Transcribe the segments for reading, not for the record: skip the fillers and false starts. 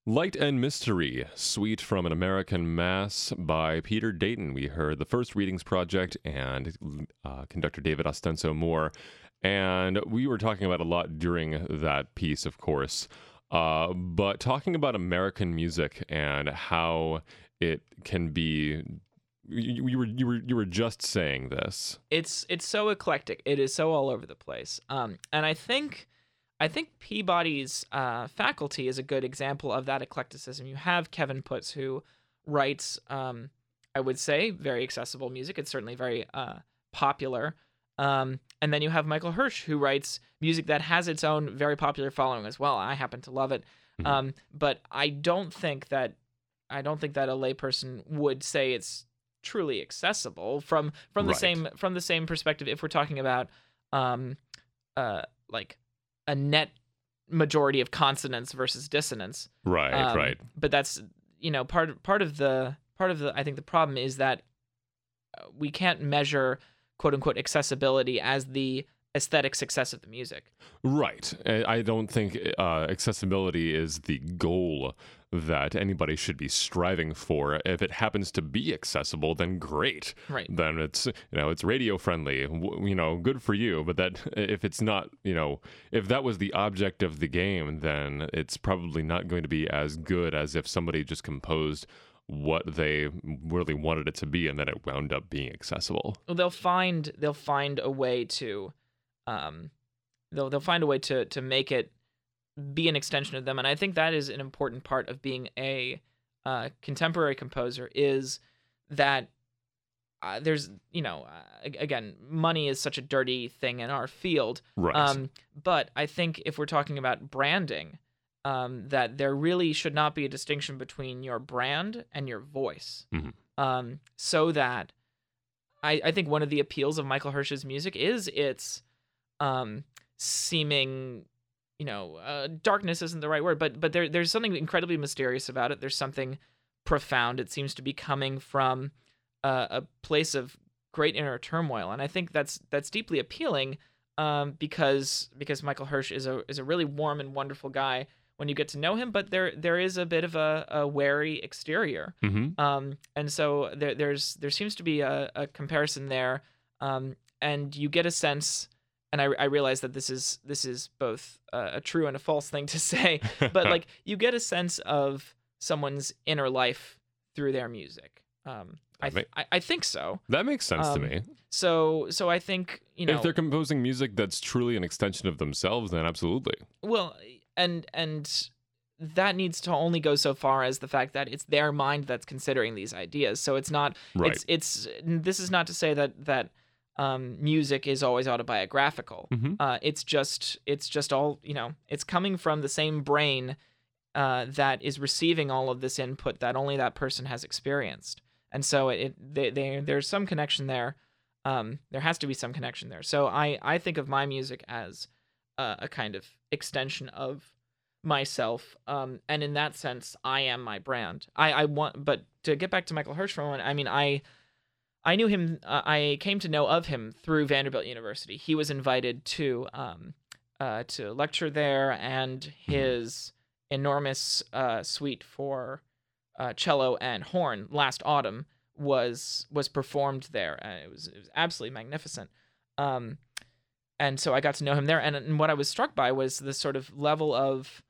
Light and Mystery, Suite from an American Mass by Peter Dayton. We heard the First Readings Project and conductor David Ostenso Moore. And we were talking about a lot during that piece, of course. But talking about American music and how it can be. You were just saying this. It's so eclectic. It is so all over the place. And I think Peabody's faculty is a good example of that eclecticism. You have Kevin Putz, who writes, I would say, very accessible music. It's certainly very popular. And then you have Michael Hirsch, who writes music that has its own very popular following as well. I happen to love it. Mhm. But I don't think that a layperson would say it's truly accessible from the Right. same perspective. If we're talking about like a net majority of consonants versus dissonance. Right. But that's part of the I think the problem is that we can't measure quote unquote accessibility as the aesthetic success of the music. Right. I don't think accessibility is the goal that anybody should be striving for. If it happens to be accessible, then great. Right. Then it's radio friendly. Good for you. But that if it's not, if that was the object of the game, then it's probably not going to be as good as if somebody just composed what they really wanted it to be, and then it wound up being accessible. Well, they'll find a way to they'll find a way to make it be an extension of them. And I think that is an important part of being a contemporary composer, is that there's again, money is such a dirty thing in our field. Right. But I think if we're talking about branding, that there really should not be a distinction between your brand and your voice. Mhm. So that I think one of the appeals of Michael Hirsch's music is its seeming, darkness isn't the right word, but there's something incredibly mysterious about it. There's something profound. It seems to be coming from a place of great inner turmoil, and I think that's deeply appealing, because Michael Hirsch is a really warm and wonderful guy when you get to know him, but there is a bit of a wary exterior. Mm-hmm. And so there seems to be a comparison there, and you get a sense. And I realize that this is both a true and a false thing to say, but like you get a sense of someone's inner life through their music. I think so. That makes sense to me. So I think If they're composing music that's truly an extension of themselves, then absolutely. well, and that needs to only go so far as the fact that it's their mind that's considering these ideas. So it's not. Right. This is not to say that. Music is always autobiographical. Mm-hmm. It's just all, it's coming from the same brain that is receiving all of this input that only that person has experienced. And so there's some connection there. There has to be some connection there. So I think of my music as a kind of extension of myself. And in that sense, I am my brand. But to get back to Michael Hirsch for a moment, I mean, I knew him. I came to know of him through Vanderbilt University. He was invited to lecture there, and his enormous suite for cello and horn last autumn was performed there. It was absolutely magnificent. And so I got to know him there, and what I was struck by was the sort of level of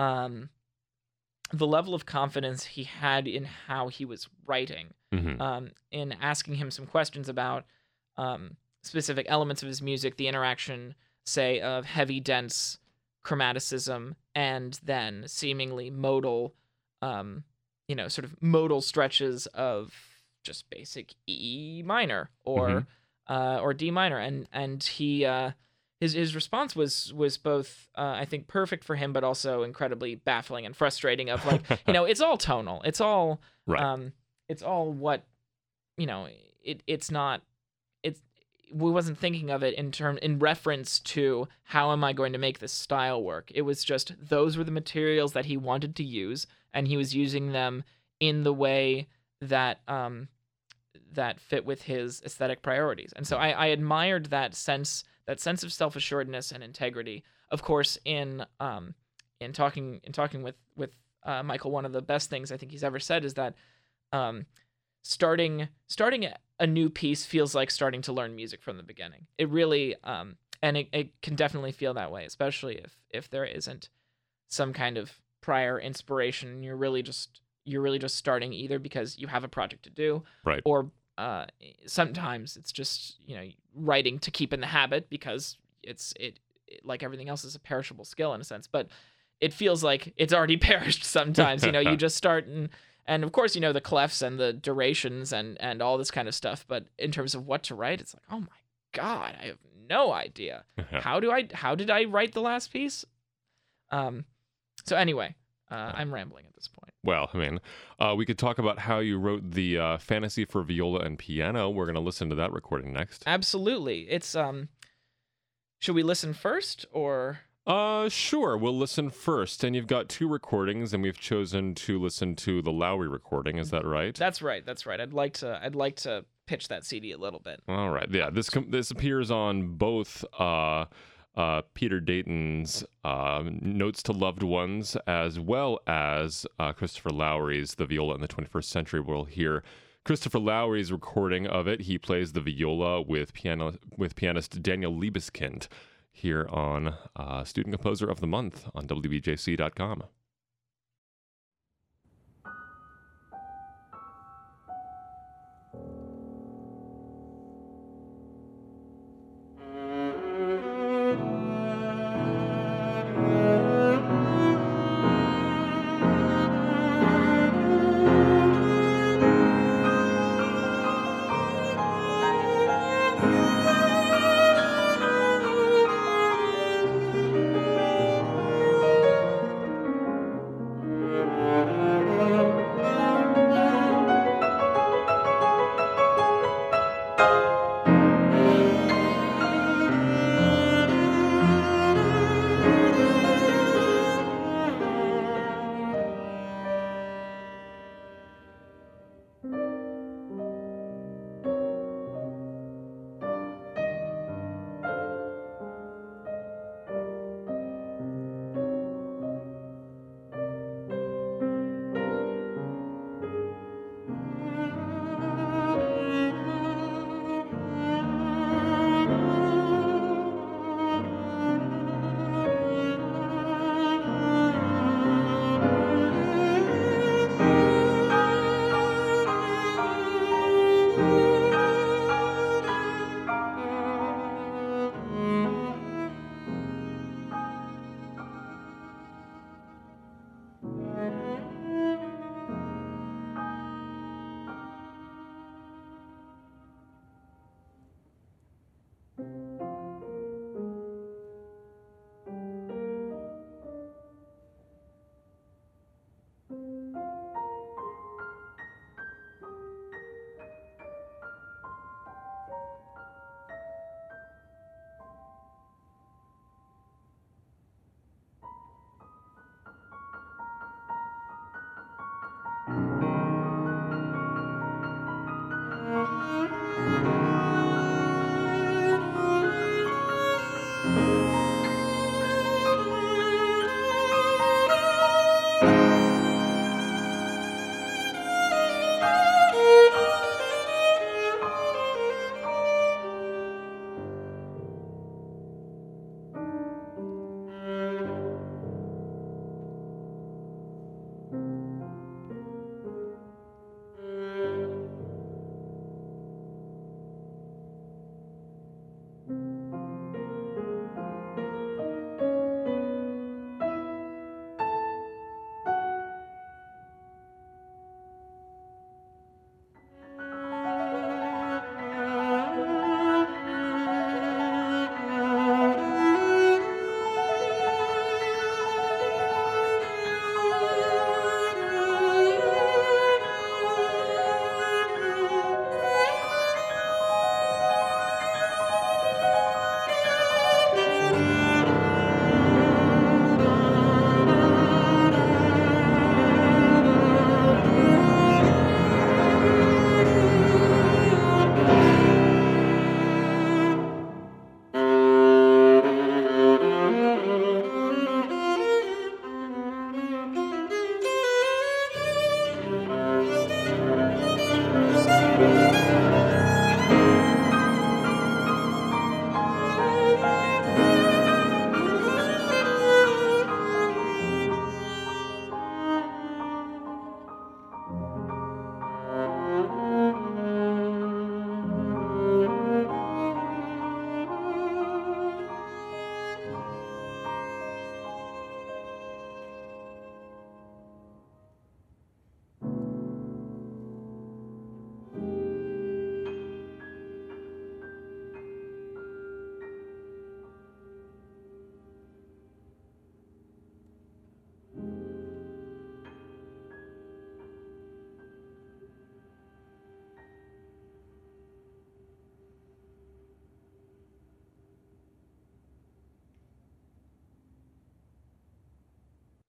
confidence he had in how he was writing. Mm-hmm. In asking him some questions about specific elements of his music, the interaction, say, of heavy, dense chromaticism and then seemingly modal, sort of modal stretches of just basic E minor or D minor, and he his response was both I think perfect for him, but also incredibly baffling and frustrating. Of like, it's all tonal, it's all Right. It's all what, it's not, we wasn't thinking of it in reference to how am I going to make this style work. It was just, those were the materials that he wanted to use, and he was using them in the way that, that fit with his aesthetic priorities. And so I admired that sense of self-assuredness and integrity. Of course, in talking with Michael, one of the best things I think he's ever said is that um, starting a new piece feels like starting to learn music from the beginning. It really and it can definitely feel that way, especially if there isn't some kind of prior inspiration. You're really just starting either because you have a project to do, Right. or sometimes it's just writing to keep in the habit because it like everything else is a perishable skill in a sense, but it feels like it's already perished sometimes. You just start and of course the clefs and the durations and all this kind of stuff, but in terms of what to write, it's like, oh my god, I have no idea. How did I write the last piece? So anyway, I'm rambling at this point. Well, I mean, we could talk about how you wrote the Fantasy for Viola and Piano. We're going to listen to that recording next. Absolutely. It's should we listen first or? Sure. We'll listen first. And you've got 2 recordings, and we've chosen to listen to the Lowry recording. Is that right? That's right. I'd like to pitch that CD a little bit. All right. Yeah. This appears on both Peter Dayton's Notes to Loved Ones, as well as Christopher Lowry's The Viola in the 21st Century. We'll hear Christopher Lowry's recording of it. He plays the viola with pianist Daniel Liebeskind here on Student Composer of the Month on WBJC.com.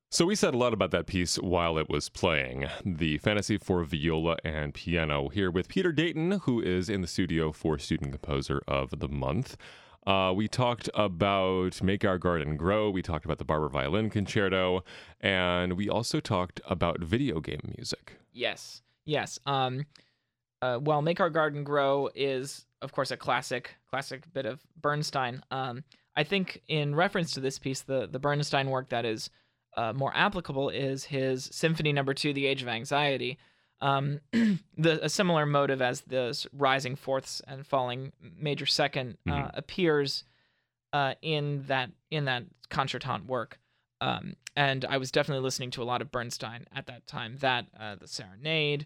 So we said a lot about that piece while it was playing, the Fantasy for Viola and Piano, here with Peter Dayton, who is in the studio for Student Composer of the Month. We talked about Make Our Garden Grow, we talked about the Barber Violin Concerto, and we also talked about video game music. Yes. While Make Our Garden Grow is, of course, a classic bit of Bernstein, I think in reference to this piece, the Bernstein work that is more applicable is his Symphony No. 2, The Age of Anxiety. A similar motive as the rising fourths and falling major second appears in that concertant work. And I was definitely listening to a lot of Bernstein at that time. That the Serenade,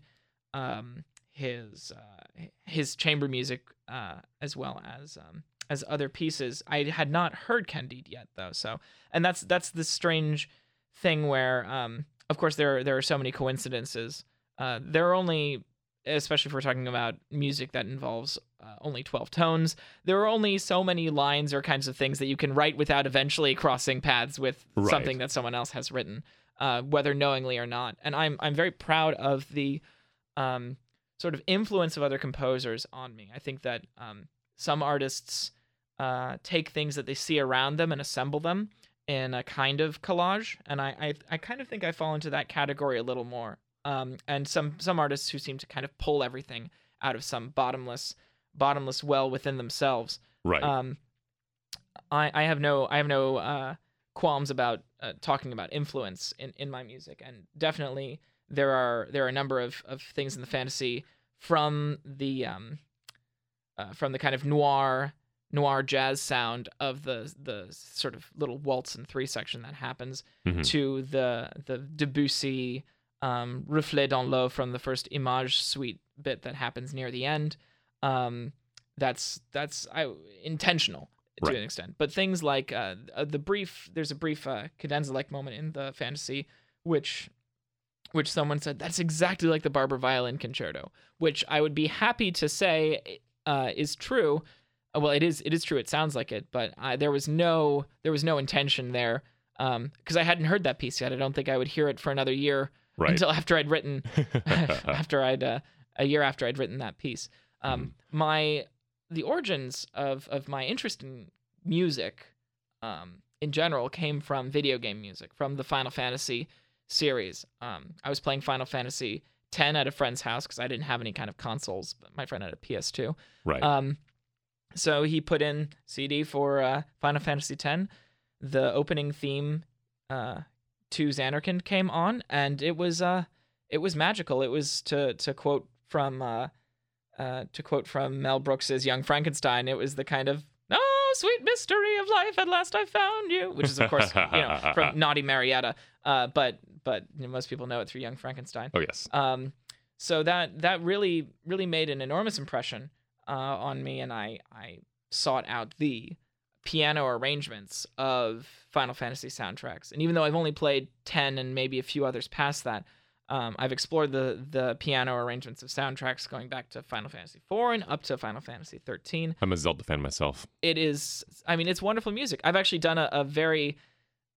his chamber music, as well as other pieces. I had not heard Candide yet, though. So, and that's the strange thing where, of course, there are so many coincidences. There are only, especially if we're talking about music that involves only 12 tones, there are only so many lines or kinds of things that you can write without eventually crossing paths with something that someone else has written, whether knowingly or not. And I'm very proud of the sort of influence of other composers on me. I think that some artists take things that they see around them and assemble them in a kind of collage, and I kind of think I fall into that category a little more. And some artists who seem to kind of pull everything out of some bottomless well within themselves. Right. I have no qualms about talking about influence in my music, and definitely there are a number of things in the fantasy from the kind of noir jazz sound of the sort of little waltz and three section that happens to the Debussy reflet dans l'eau from the first Image suite bit that happens near the end. That's intentional to an extent. But things like there's a brief cadenza-like moment in the fantasy which someone said that's exactly like the Barber Violin Concerto, which I would be happy to say is true. Well, it is true. It sounds like it, but there was no intention there because I hadn't heard that piece yet. I don't think I would hear it for another year until after I'd written a year after I'd written that piece. The origins of my interest in music in general came from video game music, from the Final Fantasy series. I was playing Final Fantasy X at a friend's house because I didn't have any kind of consoles, but my friend had a PS2. Right. So he put in CD for Final Fantasy X. The opening theme to Zanarkand came on, and it was magical. It was to quote from Mel Brooks's Young Frankenstein. It was the kind of sweet mystery of life, at last I found you, which is of course from Naughty Marietta. But most people know it through Young Frankenstein. Oh yes. So that really made an enormous impression on me, and I sought out the piano arrangements of Final Fantasy soundtracks. And even though I've only played 10 and maybe a few others past that, I've explored the piano arrangements of soundtracks going back to Final Fantasy IV and up to Final Fantasy XIII. I'm a Zelda fan myself. It's wonderful music. I've actually done a very